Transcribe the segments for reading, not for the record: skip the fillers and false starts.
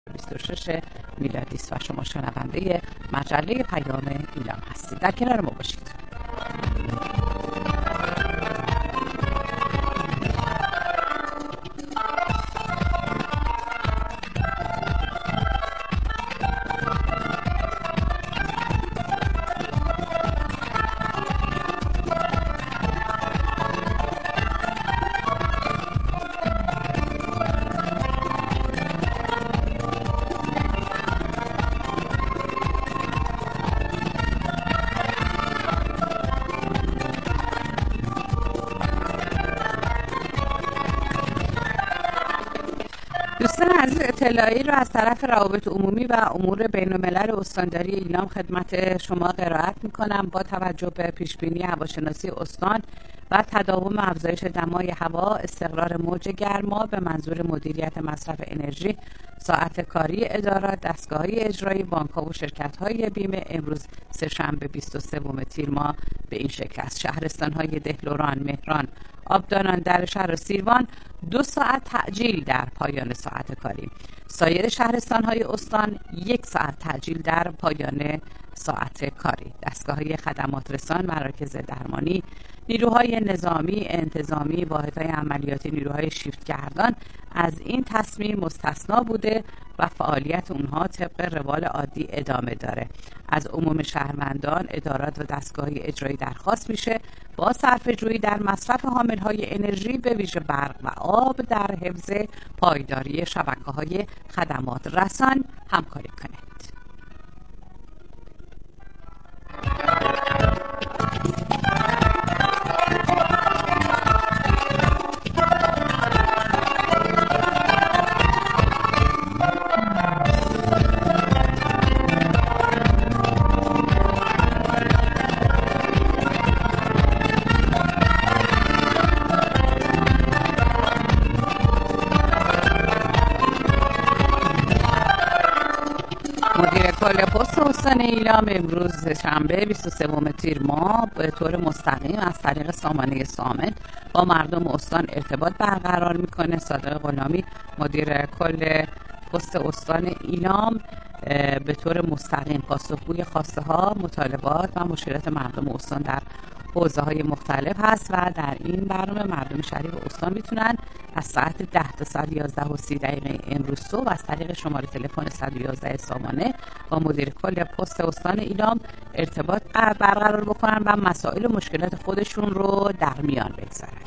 26 میلادی است و شما شنونده مجله پیام ایلام هستید. در کنار ما باشید. دوستان عزیز، اطلاعی رو از طرف روابط عمومی و امور بین الملل استانداری ایلام خدمت شما قرائت میکنم. با توجه به پیشبینی هواشناسی استان و تداوم افزایش دمای هوا، استقرار موج گرما به منظور مدیریت مصرف انرژی، ساعت کاری ادارات، دستگاه‌های اجرایی، بانک‌ها و شرکت‌های بیمه امروز سه‌شنبه 23 تیر ماه به این شکل است: شهرستان‌های دهلوران، مهران، آبدانان، درشهر و سیروان 2 ساعت تعجیل در پایان ساعت کاری. سایر شهرستان‌های استان 1 ساعت تعجیل در پایان ساعت کاری. دستگاه‌های خدمات رسان، مراکز درمانی، نیروهای نظامی، انتظامی، واحدهای عملیاتی، نیروهای شیفت گردان از این تصمیم مستثنا بوده و فعالیت اونها طبق روال عادی ادامه داره. از عموم شهروندان، ادارات و دستگاه‌های اجرایی درخواست میشه با صرفه‌جویی در مصرف حامل‌های انرژی به ویژه برق و آب در حفظ پایداری شبکه‌های خدمات رسان همکاری کنید. مدیر کل پست استان ایلام امروز شنبه 23 تیر ماه به طور مستقیم از طریق سامانه سامن با مردم استان ارتباط برقرار میکنه. صادق غلامی مدیر کل پست استان ایلام به طور مستقیم پاسخگوی خواسته ها، مطالبات و مشکلات مردم استان در حوزه های مختلف هست و در این برنامه مردم شریف استان میتونن از ساعت 10 تا ساعت 11:30 امروز صبح از طریق شماره تلفن 111 سامانه با مدیر کل پست استان ایلام ارتباط برقرار بکنن و مسائل و مشکلات خودشون رو در میان بگذارند.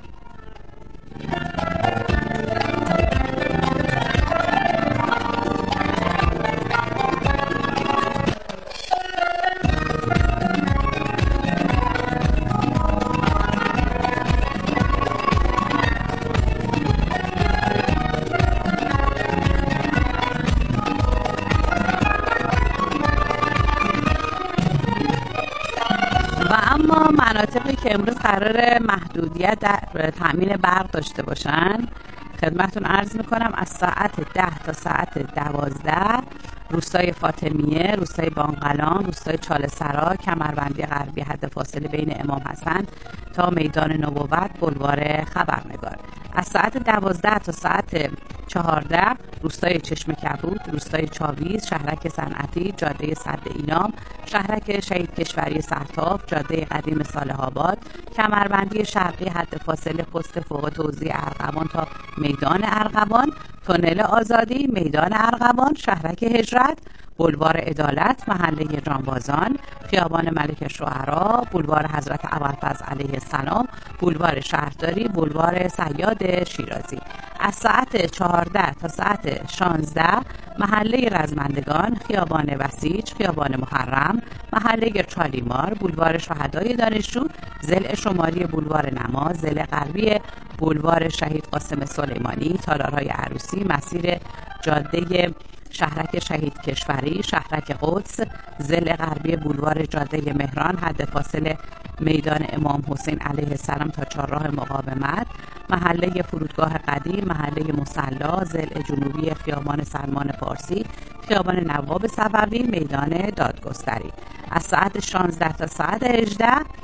اما مناطقی که امروز قرار محدودیت در تأمین برق داشته باشن خدمتتون عرض میکنم از ساعت 10 تا ساعت 12 روستای فاطمیه، روستای بانقلان، روستای چاله سرا، کمربندی غربی حد فاصله بین امام حسن تا میدان نبوت، بلوار خبرنگار. از ساعت 12 تا ساعت 14 روستای چشم کبود، روستای چاویز، شهرک صنعتی، جاده سد ایلام، شهرک شهید کشوری سرتاف، جاده قدیم صالح آباد، کمربندی شرقی حد فاصله پست فوق توزیع ارغوان تا میدان ارغوان، تونل آزادی، میدان ارغوان، شهرک هجرت، بلوار عدالت، محله جانبازان، خیابان ملک شعرا، بلوار حضرت ابوالفضل علیه السلام، بلوار شهرداری، بلوار صیاد شیرازی. از ساعت 14 تا ساعت 16 محله رزمندگان، خیابان بسیج، خیابان محرم، محله چالیمار، بلوار شهدای دانشجو، ضلع شمالی بلوار نما، ضلع غربی بلوار شهید قاسم سلیمانی، تالارهای عروسی، مسیر جاده شهرک شهید کشوری، شهرک قدس، ضلع غربی بلوار جاده مهران، حد فاصله میدان امام حسین علیه السلام تا چهارراه مقاومت، محله فرودگاه قدیم، محله مصلا، ضلع جنوبی خیابان سلمان فارسی، خیابان نواب صفوی، میدان دادگستری. از ساعت 16 تا ساعت 18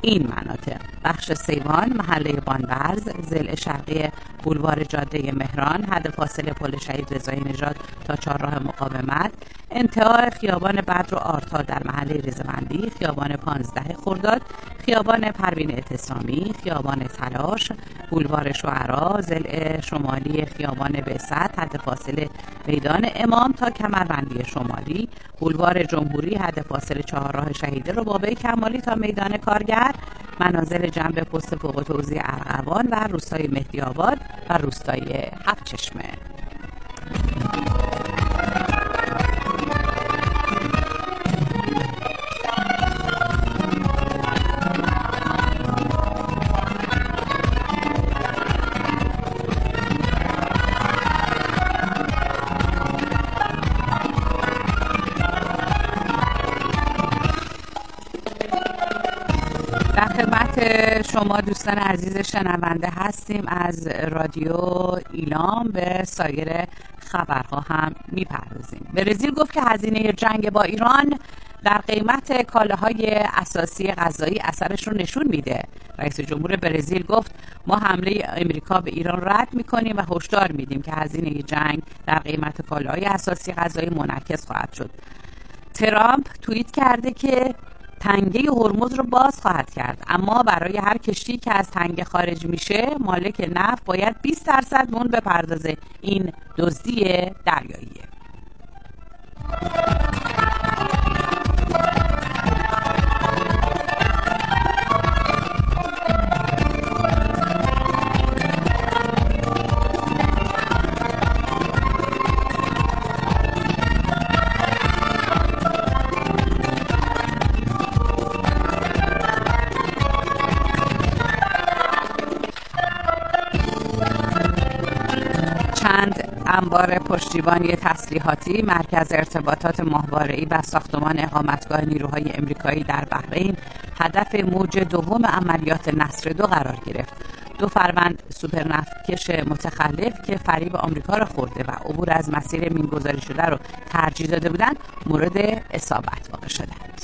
این مناطق: بخش سیوان، محله بانبرز، ضلع شرقی بولوار جاده مهران، حد فاصله پل شهید رضایی نژاد تا چهارراه مقاومت، انتهای خیابان بدر و آرتا در محله رضوندی، خیابان 15 خرداد، خیابان پروین اعتصامی، خیابان تلاش، بولوار شعرا، ضلع شمالی خیابان بعثت، حد فاصله میدان امام تا کمربندی شمالی، بولوار جمهوری، حد فاصله چهارراه شهید ربابه کمالی تا میدان کارگر، منازل جنب پست فوق توزیع ارغوان و روستای مهدی آباد و روستای هفت‌چشمه. در خدمت شما دوستان عزیز شنونده هستیم. از رادیو ایلام به سایر خبرها هم میپردازیم. برزیل گفت که هزینه جنگ با ایران در قیمت کالاهای اساسی غذایی اثرش رو نشون میده. رئیس جمهور برزیل گفت ما حمله امریکا به ایران رد میکنیم و هشدار میدیم که هزینه جنگ در قیمت کالاهای اساسی غذایی منعکس خواهد شد. ترامپ توییت کرده که تنگه هرمز رو باز خواهد کرد، اما برای هر کشتی که از تنگه خارج میشه مالک نفت باید 20% مون بپردازه. این دزدی دریاییه. انبار پشتیبانی تسلیحاتی، مرکز ارتباطات ماهواره‌ای و ساختمان اقامتگاه نیروهای امریکایی در بحرین هدف موج دوم عملیات نصر 2 قرار گرفت. 2 فروند سوپرنفتکش متخلف که فریب آمریکا را خورده و عبور از مسیر مینگذاری شده رو ترجیح داده بودند مورد اصابت واقع شدند.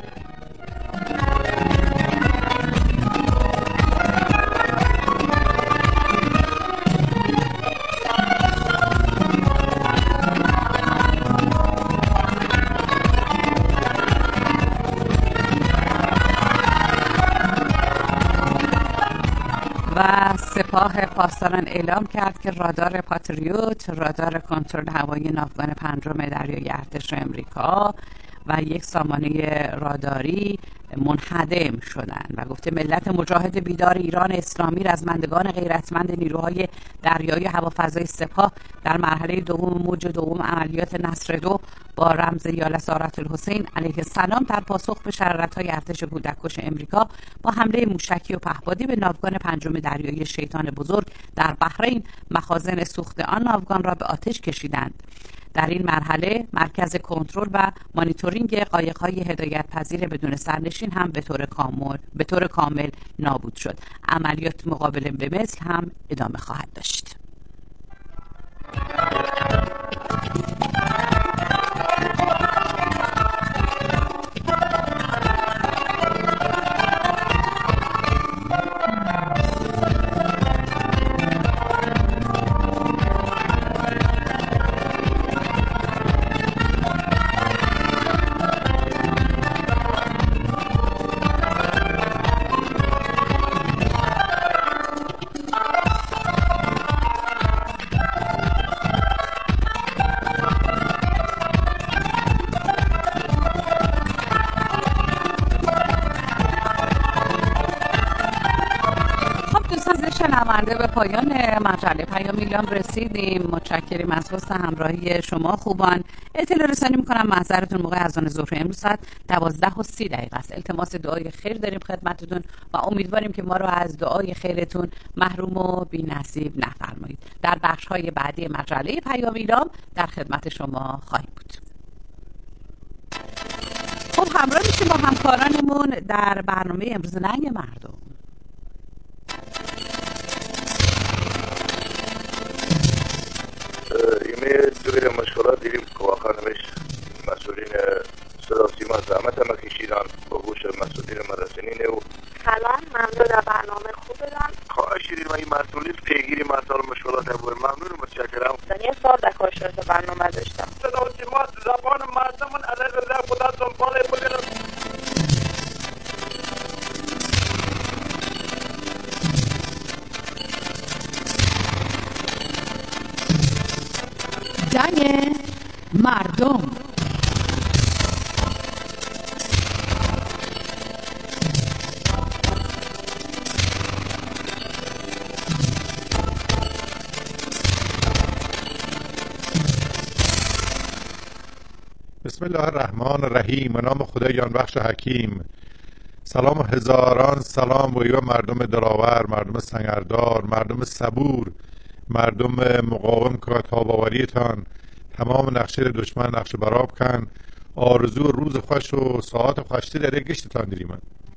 و سپاه پاسداران اعلام کرد که رادار پاتریوت، رادار کنترل هوایی ناوگان 5 دریایی ارتش امریکا و یک سامانه راداری منهدم شدند و گفته ملت مجاهد بیدار ایران اسلامی، رزمندگان غیرتمند نیروهای دریایی هوافضای سپاه در مرحله دوم موج دوم عملیات نصر 2 با رمز یا سارة الحسین علیه السلام در پاسخ به شرارت‌های ارتش کودککش امریکا با حمله موشکی و پهپادی به ناوگان 5 دریایی شیطان بزرگ در بحرین مخازن سوخت آن ناوگان را به آتش کشیدند. در این مرحله مرکز کنترل و مانیتورینگ قایق‌های هدایت پذیر بدون سرنشین هم به طور کامل نابود شد. عملیات مقابل به مثل هم ادامه خواهد داشت. شنونده به پایان مجله پیام ایلام رسیدیم. متشکریم از حسن همراهی شما خوبان. اطلاع رسانی میکنم محضرتون موقع اذان ظهر امروز ساعت 12:30 است. التماس دعای خیر داریم خدمتتون و امیدواریم که ما رو از دعای خیرتون محروم و بی‌نصیب نفرمایید. در بخش‌های بعدی مجله پیام ایلام در خدمت شما خواهیم بود. خب همراه میشیم با همکارانمون در برنامه امروز ننگ مردم. دوی مشکلات دیدیم که واقعا همش مسئولین صدا سیما زحمت هم کشیدن با گوش مسئولین مرسنین و صدا و سیما زبان مردمون علیه رضا خدا دنبال بگیرم. جنگ مردم. بسم الله الرحمن الرحیم. به نام خدای جانبخش حکیم. سلام و هزاران سلام و مردم دلاور، مردم سنگردار، مردم صبور، مردم مقاوم که تاباوریتان تمام نقشه دشمن نقشه براب کن. آرزو روز خوش و ساعت خوشتی در یک گشتتان دیریم.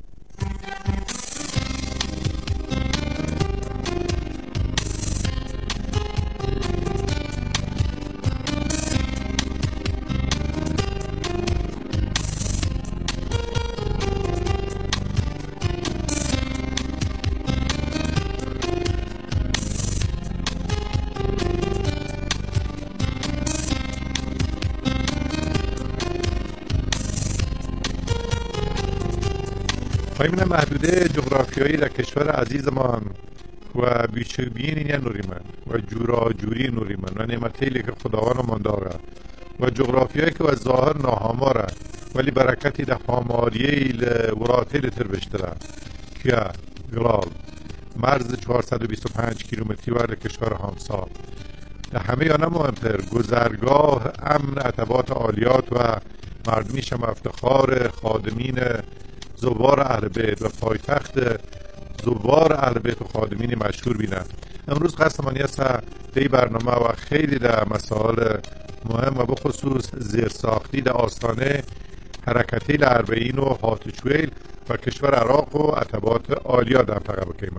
پایمین محدوده جغرافیایی در کشور عزیزمان و بیچوبین این نوریمن و جورا جوری نوریمن و نعمتیلی که خداوند منداغه و جغرافیایی که از ظاهر ناهماره ولی برکتی در هاماریه وراتیل تر بشتره که گلال مرز 425 کیلومتری ور کشور همسا در همه یا مهمتر گذرگاه امن عتبات عالیات و مردمی شما افتخار خادمین زوار اهل بیت و پایتخت زوار اهل بیت و خادمین مشهور بینن. امروز قصد منی است دی برنامه و خیلی در مسائل مهم و بخصوص زیرساختی در آستانه حرکتی الاربعین و هاتشویل و کشور عراق و عتبات عالیا در منطقه بکیمن.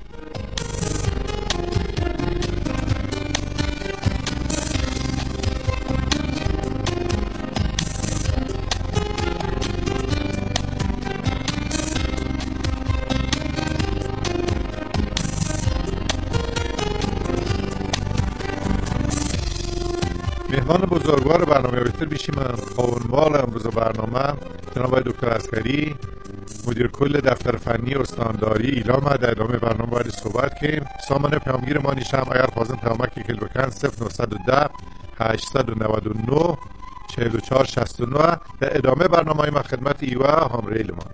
مهمان بزرگوار برنامه بیشتر بیشیم خانوال امروز برنامه جناب دکتر عسکری مدیر کل دفتر فنی استانداری ایلام. در ادامه برنامه باید صحبت کنیم. سامانه پیامگیر ما نیشم اگر خواستن پیامکی کل بکن 0910 899 4469. در ادامه برنامه ما خدمت ایوه همریل ما.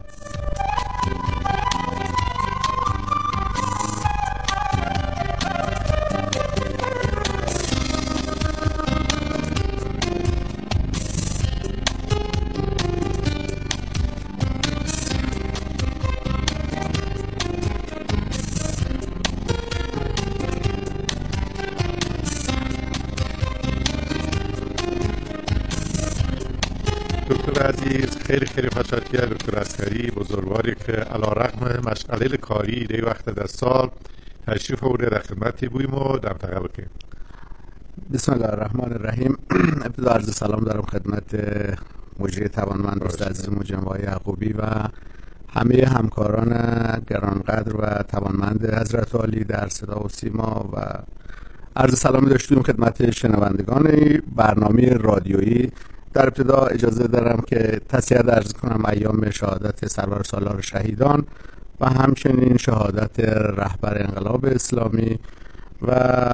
دکتر عزیز خیلی خوشحالیه دکتر عسکری بزرگواری که علی رغم مشغله کاری دی وقت در سال تشریف آورده در خدمتی بویم و در منطقه بکنیم. بسم الله الرحمن الرحیم. ابتدا عرض سلام دارم خدمت مجری توانمند دوست عزیزم جناب یعقوبی و همه همکاران گرانقدر و توانمند حضرت عالی در صدا و سیما و عرض سلامی داشتیم خدمت شنوندگان برنامه رادیویی. در ابتدا اجازه دارم که تسلیت عرض کنم ایام شهادت سرور سالار شهیدان و همچنین شهادت رهبر انقلاب اسلامی و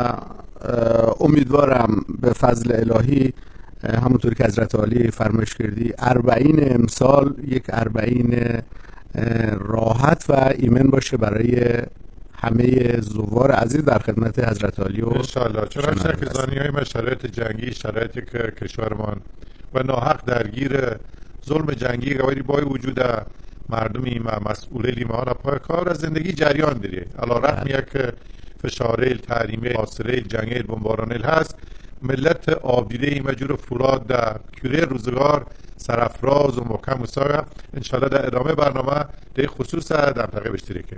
امیدوارم به فضل الهی همونطور که حضرت عالی فرمایش کردی 40 امسال یک 40 راحت و ایمن باشه برای همه زوار عزیز در خدمت حضرت عالی و انشاءالله. چرا شرکزانی های شرایط جنگی شرایطی که کشورمان و ناحق درگیر ظلم جنگی گواری بای وجود مردمی و مسئولی ما پای کار از زندگی جریان داره علی رغم یک فشاریل تحریمه حاصله جنگی بمبارانیل هست ملت آبدیده مجور فراد در کوره روزگار سرافراز و محکم و ساگه. انشاءالله در ادامه برنامه در خصوص در منطقه بشتری کنیم.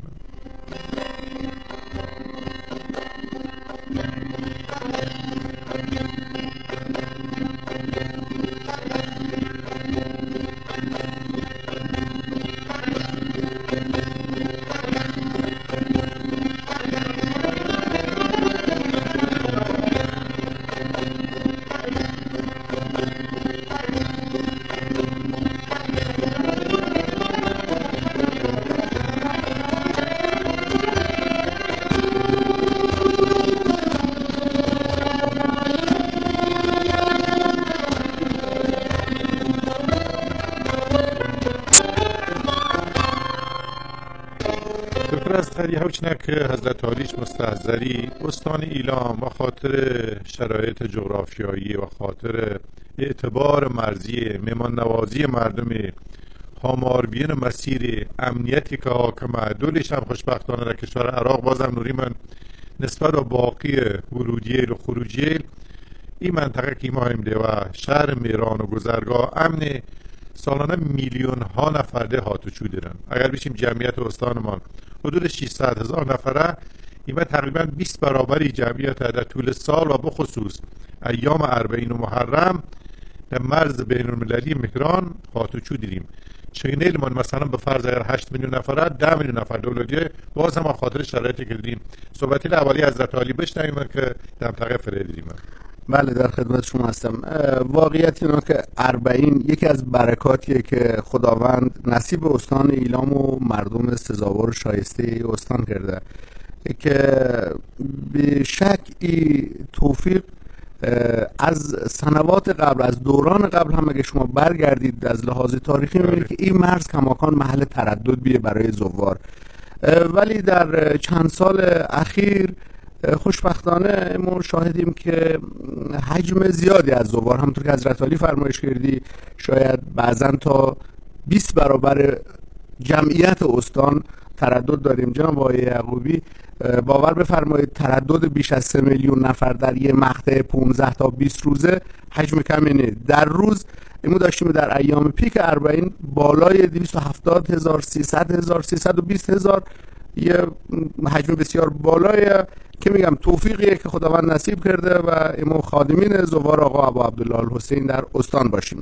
دکتر همچنین که حضرت عالیش مستحضری استان ایلام و خاطر شرایط جغرافیایی و خاطر اعتبار مرزی مهمان نوازی مردم هاماربین مسیر امنیتی که حاکمه دولش هم خوشبختانه در کشور عراق بازم نوری من نسبت به باقی ورودیل و خروجیل این منطقه که ما همده و شهر میران و گذرگاه امن سالانه میلیون ها نفرده هاتوچو دارن. اگر بشیم جمعیت استانمان حدود 600,000 نفره، این تقریبا 20 برابری جمعیت در طول سال و بخصوص ایام اربعین و محرم در مرز بین المللی مهران هاتوچو دیدیم. چینیل من مثلا به فرض اگر 8 میلیون نفره 10 میلیون نفر دولتیه باز هم خاطر شرایطی که دیدیم. صحبتی اولی حضرت عالی بشنویم که در منطقه فره دیدیم. بله در خدمت شما هستم. واقعیت اینه که اربعین یکی از برکاتیه که خداوند نصیب استان ایلام و مردم سزاوار و شایسته استان کرده که به شک این توفیق از سنوات قبل، از دوران قبل هم اگه شما برگردید از لحاظ تاریخی میبینید که این مرز کماکان محل تردد بیه برای زوار، ولی در چند سال اخیر خوشبختانه ما شاهدیم که حجم زیادی از زوار، همونطور که حضرت عالی فرمایش کردی، شاید بعضا تا 20 برابر جمعیت استان تردد داریم. جناب آقای یعقوبی باور بفرمایید تردد بیش از 3 میلیون نفر در یه مقطع 15 تا 20 روزه حجم کمی نیست. در روز ما داشتیم در ایام پیک اربعین بالای 270,000 300,000 320,000 یه حجم بسیار بالای که میگم توفیقیه که خداوند نصیب کرده و ما خادمین زوار آقا ابو عبدالله الحسین در استان باشیم.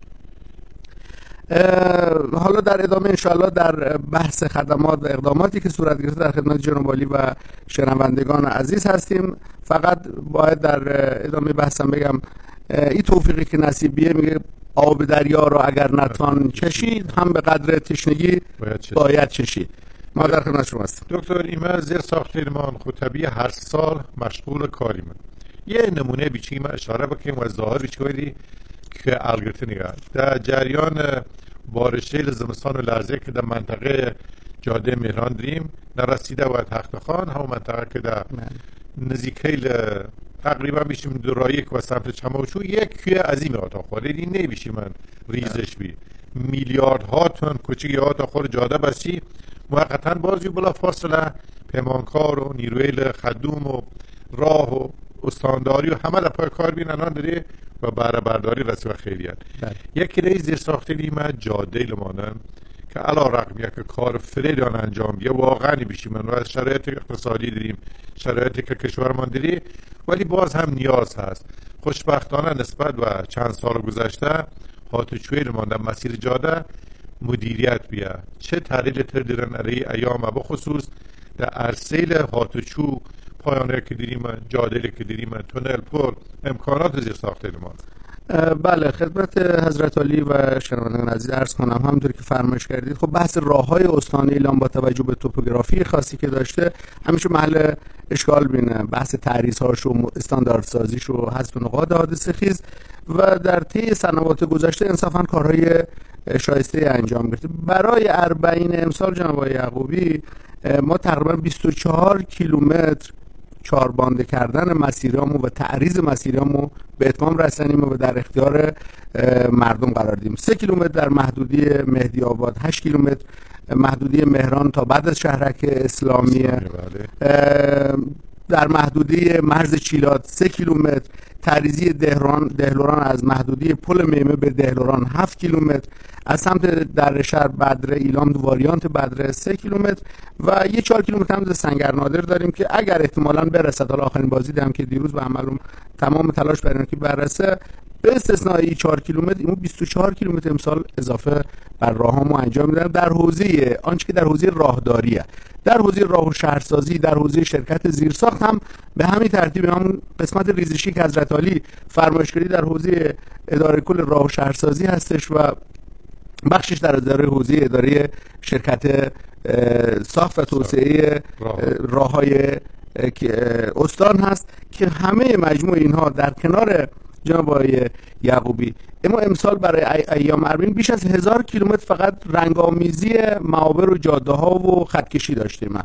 حالا در ادامه انشاءالله در بحث خدمات و اقداماتی که صورت گرفته در خدمت جناب عالی و شنوندگان عزیز هستیم. فقط باید در ادامه بحثم بگم این توفیقی که نصیبیه میگه آب دریا را اگر نتوان چشید هم به قدر تشنگی باید چشید. ما در خدمت شما هستیم. دکتر ایمه زیر ساختیرمان خود طبیعی هر سال مشغول کاریم. یه نمونه بیچیم اشاره بکنیم و ظاهر بیچویدی که الگرتی نگاه در جریان بارشیل زمستان و لرزه که در منطقه جاده مهران داریم نرسیده و تخت خان همون منطقه که در نزیکیل تقریبا بیشیم درایک و سمت چماوچو یک کوه عظیم آتا خورده این نمیشیم من ریزش بی میلیارد ها تن کوچیک آتا خور جاده بسی موقتا بازی بلا فاصله پیمانکار و نیروی خدوم و راه و استانداری و همه در پای کار بیننان داره و بهره برداری رسی و خیریت. یکی رئیس زیر ساخته لیمه جاده لمانم که علا رقم یک کار فریدان انجام بیه واقعا بیشیم و از شرایط اقتصادی داریم شرایطی که کشورمان داری ولی باز هم نیاز هست. خوشبختانه نسبت و چند سال گذشته هاتوچوی لمانده مسیر جاده مدیریت بیه چه تحلیل تردیرن علیه ایام و بخصوص در ارسیل هاتوچو پایانه که دیریم جاده که دیریم تونل پل امکانات زیر ساخته لمان. بله خدمت حضرت علی و شنوندگان عزیز عرض کنم همونطور که فرمایش کردید خب بحث راههای استان ایلام با توجه به توپوگرافی خاصی که داشته همیشه محل اشکال بینه، بحث تعریض‌هاش و استانداردسازیش و حذف نقاط حادثه خیز و در طی سنوات گذشته انصافا کارهای شایسته انجام گرفته. برای اربعین امسال جناب آقای یعقوبی ما تقریبا 24 کیلومتر چاربانده کردن مسیرامو و تعریض مسیرامو به اتمام رسانیم و در اختیار مردم قرار دادیم. 3 کیلومتر در محدودی مهدی آباد، 8 کیلومتر محدودی مهران تا بعد از شهرک اسلامیه، در محدودی مرز چیلات 3 کیلومتر، تعریضی دهلوران از محدودی پل میمه به دهلوران 7 کیلومتر، از سمت در شهر بدره ایلام واریانت بدره 3 کیلومتر و یه 4 کیلومتر هم سنگر نادر داریم که اگر احتمالاً برسد، حالا آخرین بازی دیدم که دیروز به عملم تمام تلاش برای که برسه، به استثنای 4 کیلومتر اینو 24 کیلومتر امسال اضافه بر راهامو انجام میدن در حوزه آنچه که در حوزه راهداریه، در حوزه راه و شهرسازی، در حوزه شرکت زیرساخت هم به همین ترتیب همون قسمت ریزشی که حضرت عالی فرمایش کردی در حوزه اداره کل راه و شهرسازی هستش و بخشش در حوزه اداره شرکت ساخت و توسعه راههای استان هست که همه مجموع اینها در کنار جناب آقای یعقوبی اما امسال برای ایام اربعین بیش از 1000 کیلومتر فقط رنگامیزی معابر و جاده ها و خط کشی داشتیم.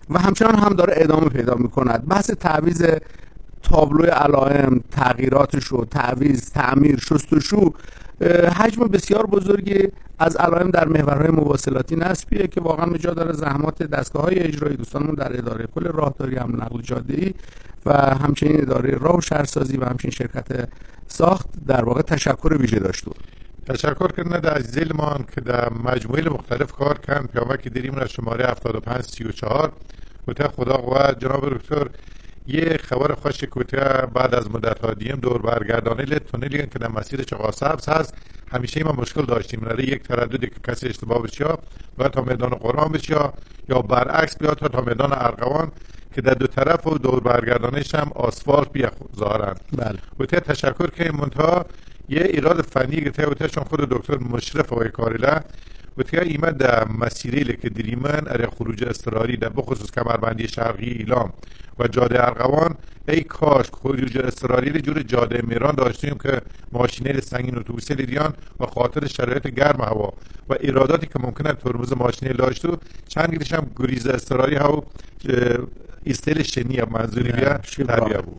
و همچنان هم داره ادامه پیدا میکند. بحث تعویض تابلوی علائم، تغییراتش و تعویض، تعمیر، شستشو، حجم بسیار بزرگی از علائم در محورهای مواصلاتی نسبیه که واقعا جا داره زحمات دستگاه‌های اجرایی دوستانمون در اداره کل راهداری، حمل و نقل جاده‌ای و همچنین اداره راه و شهرسازی و همچنین شرکت ساخت در واقع تشکر ویژه داشته. تشکر کردن در عزیزی ما که در مجموعه مختلف کار کردن. پیامک که دیریم از شماره 7534 و خدا و جناب دکتر یه خبر خوش که بعد از مدت ها دیم دور برگردانه تونلی که در مسیر چغاسبز هست. همیشه ما مشکل داشتیم یک ترددی که کسی اشتباه بشه باید تا میدان قرآن بشه یا برعکس بیاد تا میدان ارغوان که در دو طرف و دور برگردانش هم آسفالت بیا ظاهرن. بله. و تشکر که منتها یه ایراد فنی که چون خود دکتر مشرف و کاریله و ایمه در مسیری که دریمن اره خروج اضطراری در بخصوص کمربندی شرقی ایلام و جاده ارغوان ای کاش خروج اضطراری جور جاده میران داشتیم که ماشینه سنگین اتوبوسی دیان و خاطر شرایط گرم هوا و ایراداتی که ممکنه ترمز ماشینه داشتو چند گیرش هم گریز اضطراری ها و استیل شنی منظوری بیا تربیه بود.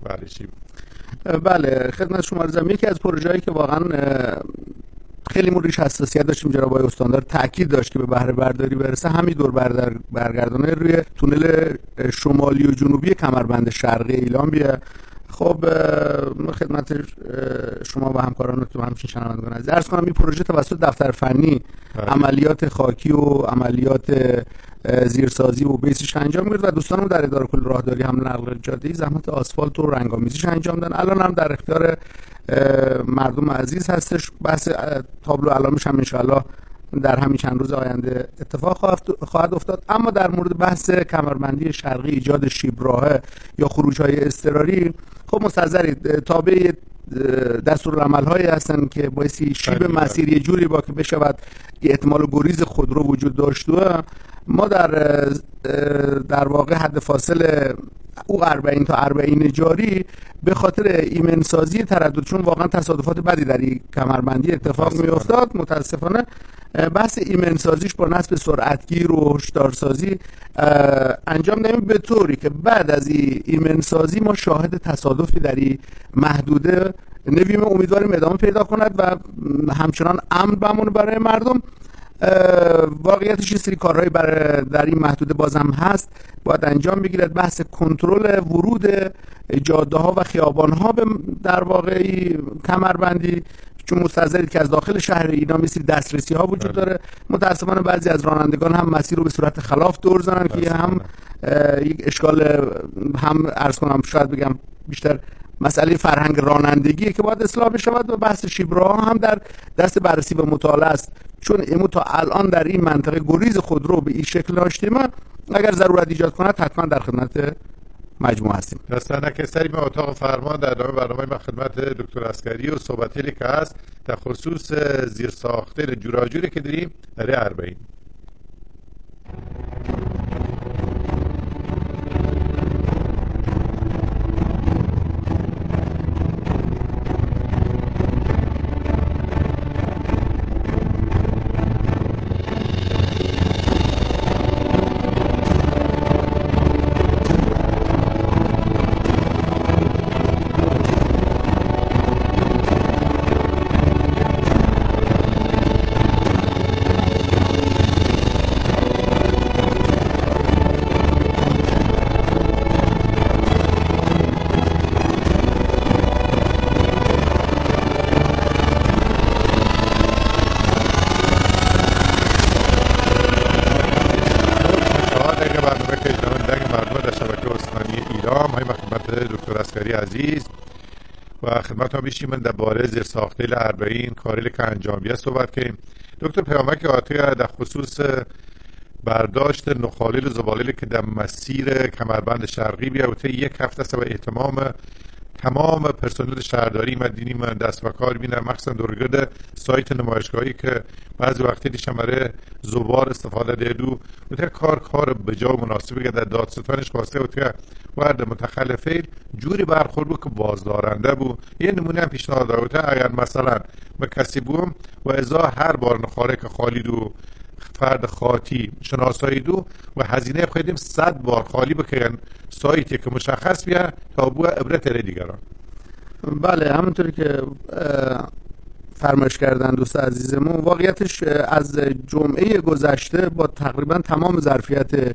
بله خدمت شما عرضم یکی از پروژه‌ای که واقعا خیلی موریش حساسیت داشتیم جناب آقای استاندار تاکید داشت که به بهره برداری برسه همین دور برگردانه روی تونل شمالی و جنوبی کمربند شرقی ایلام بیه. خب خدمت شما و همکارانتون همچنین شنوندگان عزیز عرض کنم این پروژه توسط دفتر فنی عملیات خاکی و عملیات زیرسازی و بیسیش انجام می‌گیره و دوستانم در اداره کل راهداری حمل و نقل جاده‌ای زحمت آسفالت و رنگ‌آمیزیش انجام دادن. الان هم در اختیار مردم عزیز هستش. بحث تابلو علامش هم انشاءالله در همین چند روز آینده اتفاق خواهد افتاد. اما در مورد بحث کمربندی شرقی، ایجاد شیبراه یا خروج‌های اضطراری، خب مستحضرید تابع دستورالعمل‌هایی هستن که بایستی شیب مسیر یه جوری با که بشود احتمال گریز خودرو وجود داشته. ما در واقع حد فاصله او 40 تا 40 جاری به خاطر ایمنسازی تردد، چون واقعا تصادفات بدی در این کمربندی اتفاق می افتاد متاسفانه، بحث ایمنسازیش با نصب سرعتگیر و هشدارسازی انجام دادیم به طوری که بعد از ایمنسازی ما شاهد تصادفی در این محدوده نویم. امیدواریم ادامه پیدا کند و همچنان امن بمونه برای مردم. واقعیتش یه سری کارهایی در این محدوده بازم هست باید انجام بگیرد. بحث کنترل ورود جاده ها و خیابان ها به در واقع کمربندی، چون مستحضرید که از داخل شهر اینا مثل دسترسی ها وجود داره. متاسفانه بعضی از رانندگان هم مسیر رو به صورت خلاف دور زنن که هم یک اشکال هم عرض کنم شاید بگم بیشتر مسئله فرهنگ رانندگیه که باید اصلاح بشود و بحث شیبراه هم در دست بررسی و مطالعه است، چون امو تا الان در این منطقه گریز خودرو به این شکل داشتیم. اگر ضرورت ایجاد کند حتما در خدمت مجموعه هستیم. دستانک سری به اتاق فرمان در ادامه برنامه ما خدمت دکتر عسکری و صحبتی که هست در خصوص زیر ساخته جوراجوری که داریم در اربعین. عزیز و خدمت ها بیشیم من در باره زیر ساختیل اربعین کاریل که انجام بیه صحبت کنیم. دکتر پیامک آتی در خصوص برداشت نخالیل و زبالیل که در مسیر کمربند شرقی بیه و تا یک هفته است و اهتمام تمام پرسنل شهرداری مدینی من دست و کار بینه، مخصوصا درگرد سایت نمایشگاهی که بعضی وقتی شماره زبار استفاده دیدو و تا کار بجا و مناسبی که در دادستانش خواسته و تا ورد متخلفه جوری برخورد بود که بازدارنده بود. یه نمونه هم پیشنهاد داد اگر مثلا به کسی بوم و ازا هر بار نخاره که خالید و فرد خاطی شناسایی دو و هزینه بخیدیم 100 بار خالی بکن سایتی که مشخص بیا تا بو عبرت دیگران. بله، همونطوری که فرمایش کردن دوست عزیزمون، واقعیتش از جمعه گذشته با تقریبا تمام ظرفیت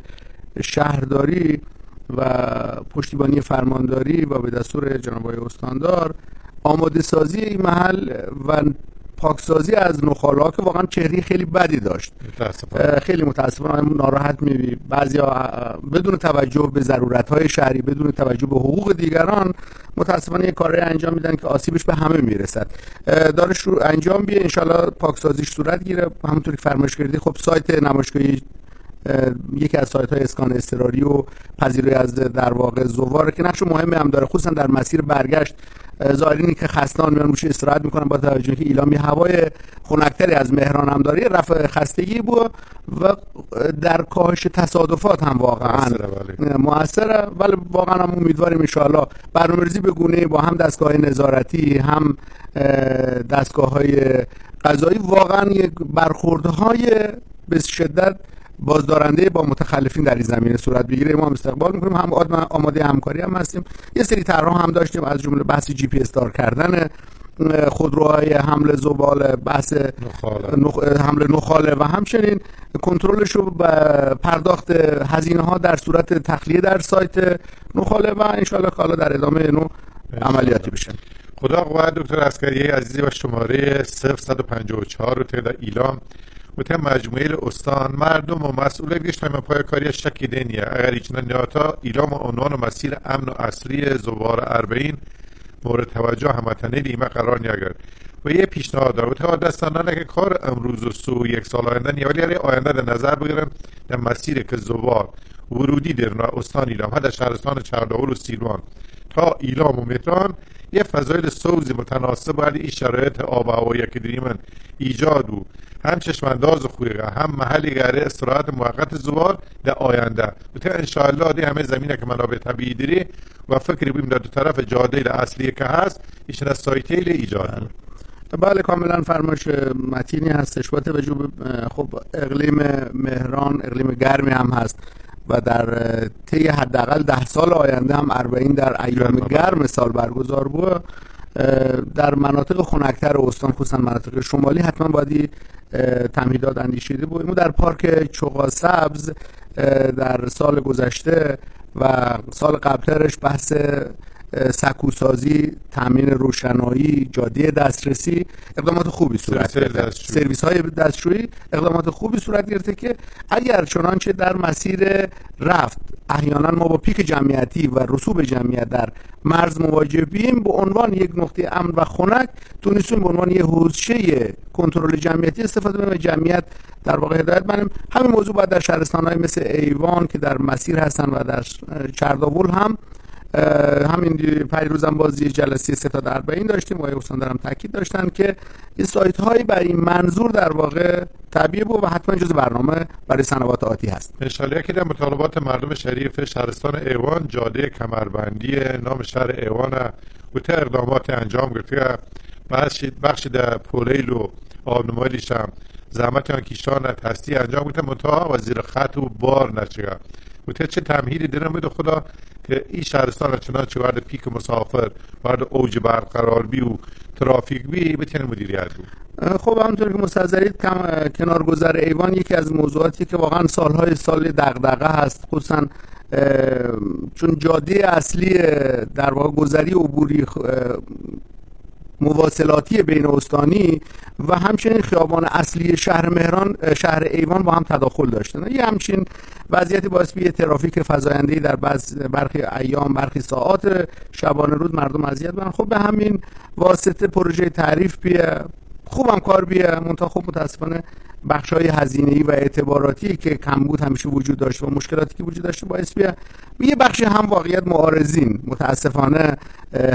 شهرداری و پشتیبانی فرمانداری و به دستور جناب آقای استاندار آماده سازی این محل و پاکسازی از نخاله‌ها که واقعا چهره خیلی بدی داشت. خیلی متاسفانه ناراحت می‌بینی بعضیا بدون توجه به ضرورت‌های شهری، بدون توجه به حقوق دیگران، متاسفانه یک کاری انجام میدن که آسیبش به همه میرسد. داره انجام بیه، انشالله پاکسازیش صورت گیره. همونطوری که فرمایش کردی، خب سایت نمایشگاهی یکی از سایت‌های اسکان اضطراری و پذیرایی از در واقع زوار که نقش مهمی هم داره، خصوصا در مسیر برگشت. زائرینی که خستان میان روش استراحت میکنن با توجه که ایلام هوای خنک‌تری از مهران هم داره، رفع خستگی بود و در کاهش تصادفات هم واقعا موثره. ولی واقعا هم امیدواریم ان شاءالله برنامه‌ریزی به گونه‌ای با هم دستگاه نظارتی هم دستگاه‌های قضایی واقعا یک برخوردهای به شدت بازدارنده با متخلفین در این زمینه صورت بگیره. ما هم استقبال میکنیم، هم آماده همکاری هم هستیم. یه سری طرح‌ها هم داشتیم، از جمله بحث جی پی اس دار کردن خودروهای حمل زباله، بحث حمل نخاله و همچنین کنترلش رو به پرداخت هزینه ها در صورت تخلیه در سایت نخاله و انشالله که حالا در ادامه اینو عملیاتی بشه. خدا قوت دکتر عسکری عزیزی و شماره 054 رو در ایلام و تا مجموعه استان مردم و مسئول گشت همه پای کاری شکی دینیه اگر ایچنا نیاتا ایلام و عنوان و مسیر امن و اصلی زوار 40 مورد توجه همتنه دیمه قرار نیاگر و یه پیشنهاد داره و تا دستانانه که کار امروز و سو یک سال آینده نیالی آینده در نظر بگیرن در مسیر که زوار ورودی در استان ایلام در شهرستان چرداول و سیروان تا ایلام و متران یه فضایل سوزی متناسب باید این شرایط آب و هوایی که دیمن ایجاد و هم چشمانداز خویقه هم محلی گره استراحت موقت زوار در آینده و تا انشاءالله دی همه زمینه که منابع طبیعی داری و فکری بیم در دو طرف جاده اصلی که هست ایشون از سایتیل ایجاد. بله کاملا فرمایش متینی هستش. با توجه به خب اقلیم مهران اقلیم گرمی هم هست و در طی حداقل 10 سال آینده هم 40 در ایام گرم سال برگزار بود. در مناطق خنک‌تر استان خصوصا مناطق شمالی حتما باید تمهیدات اندیشیده بود. ما در پارک چغاسبز در سال گذشته و سال قبلترش بحث سکوسازی، تامین روشنایی، جاده دسترسی اقدامات خوبی صورت گرفته. سرویس های دستشویی اقدامات خوبی صورت گرفته که اگر چنانچه در مسیر رفت احیانا ما با پیک جمعیتی و رسوب جمعیت در مرز مواجه بیم، به عنوان یک نقطه امن و خنک تونستیم به عنوان یک حوزه کنترل جمعیتی استفاده کنیم و جمعیت در واقع هدایت بنیم. همین موضوع باید در شهرستان‌های مثل ایوان که در مسیر هستن و در چرداول هم همین پریروزم بازی جلسه 3 تا 40 داشتیم و استان دارم تاکید داشتن که این سایت هایی برای این منظور در واقع طبیعی بود و حتما جز برنامه برای سنوات آتی هست. انشالله که در مطالبات مردم شریف شهرستان ایوان جاده کمربندی نام شهر ایوان و تا اقدامات انجام گرفته بخش در پولیل و آبنمایلیش هم زحمت آن کیشان هستی انجام گرفته منتها و زیر خط و بار نشده و چه تمهیدی دارم بده خدا که این شهرستان چنانچه وارد پیک مسافر وارد اوج برقرار بی و ترافیک بی بتونه مدیریت بود. خب همونطور که مستحضرید کنارگذر ایوان یکی از موضوعاتی که واقعا سالهای سال دغدغه هست، خصوصا چون جاده اصلی در واقع گذری عبوری مواصلاتی بین استانی و همچنین خیابان اصلی شهر مهران شهر ایوان با هم تداخل داشتن. یه همچین وضعیتی باعث به ترافیک فزاینده‌ای در برخی ایام برخی ساعات شبانه روز مردم اذیت بودن. خب به همین واسطه پروژه تعریف بیه خوبم کار بیه منتها خب متاسفانه بخش‌های هزینه‌ای و اعتباراتی که کمبود همیشه وجود داشت و مشکلاتی که وجود داشته باعث بیه یه بخشی هم واقعیت معارضین متاسفانه